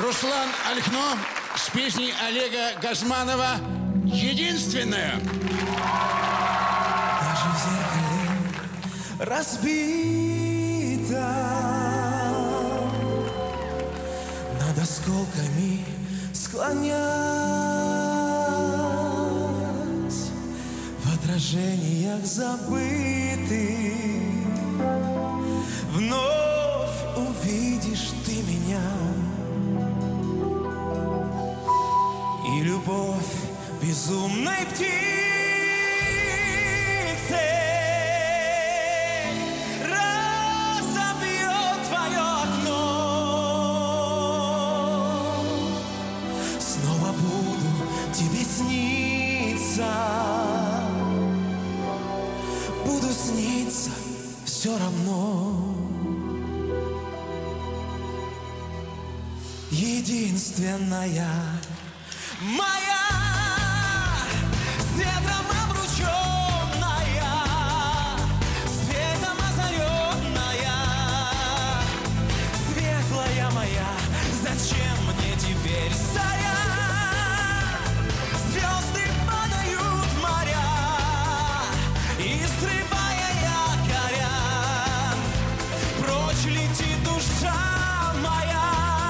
Руслан Альхно с песней Олега Газманова «Единственная». Даже в зеркале разбита, над осколками склонясь, в отражениях забытых вновь увидишь ты меня. И любовь безумной птицы разобьет твое окно. Снова буду тебе сниться, буду сниться все равно. Единственная моя, светом обрученная, светом озаренная, светлая моя, зачем мне теперь заря? Звезды падают в моря, и срывая якоря, прочь летит душа моя.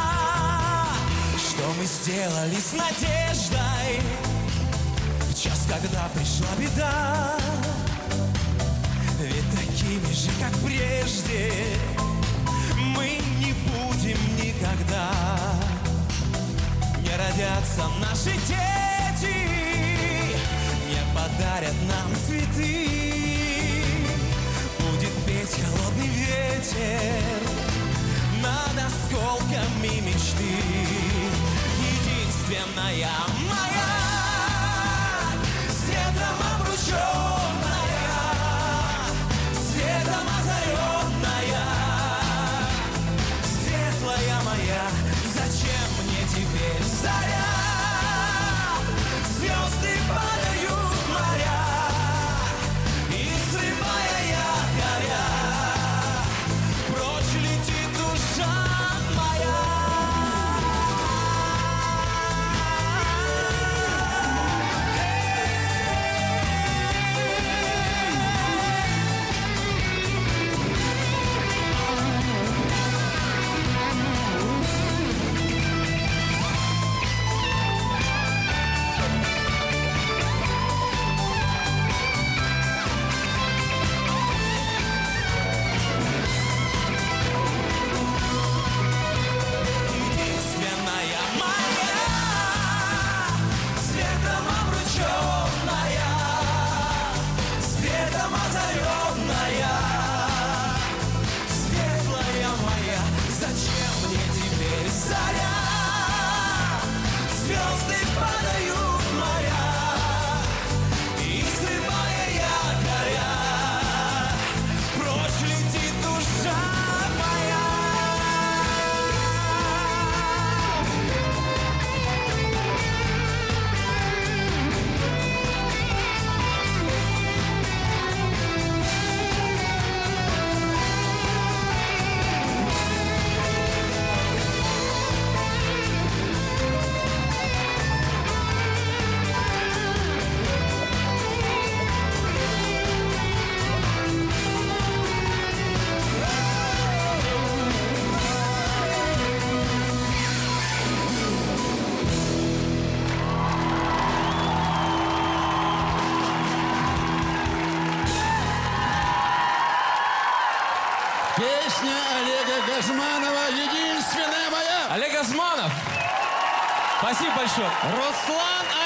Что мы сделали с надеждой в час, когда пришла беда? Ведь такими же, как прежде, мы не будем никогда. Не родятся наши дети, не подарят нам цветы. Будет петь холодный ветер над осколками мечты. Единственная моя, светом обрученная, светом озаренная, светлая моя, зачем мне теперь заря? Звезды падают в моря, и срывая якоря, прочь летит душа моя. Песня Олега Газманова «Единственная моя». Олег Газманов, спасибо большое. Руслан